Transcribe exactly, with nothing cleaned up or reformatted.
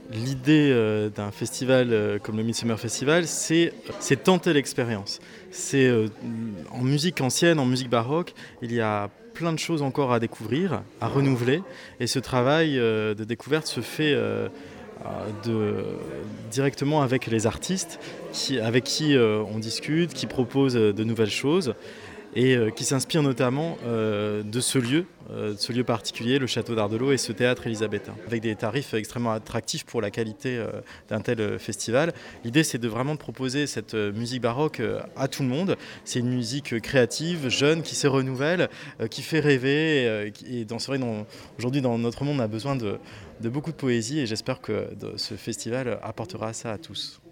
L'idée euh, d'un festival euh, comme le Midsummer Festival, c'est, c'est tenter l'expérience. C'est euh, en musique ancienne, en musique baroque, il y a plein de choses encore à découvrir, à renouveler. Et ce travail euh, de découverte se fait euh, de, directement avec les artistes qui, avec qui euh, on discute, qui proposent de nouvelles choses et euh, qui s'inspire notamment euh, de ce lieu, euh, de ce lieu particulier, le château d'Ardelot et ce théâtre élisabétain, avec des tarifs extrêmement attractifs pour la qualité euh, d'un tel euh, festival. L'idée, c'est de vraiment de proposer cette euh, musique baroque euh, à tout le monde. C'est une musique euh, créative, jeune, qui se renouvelle, euh, qui fait rêver. Euh, qui- et dans, c'est vrai, dans- aujourd'hui, dans notre monde, on a besoin de, de beaucoup de poésie et j'espère que de- ce festival apportera ça à tous.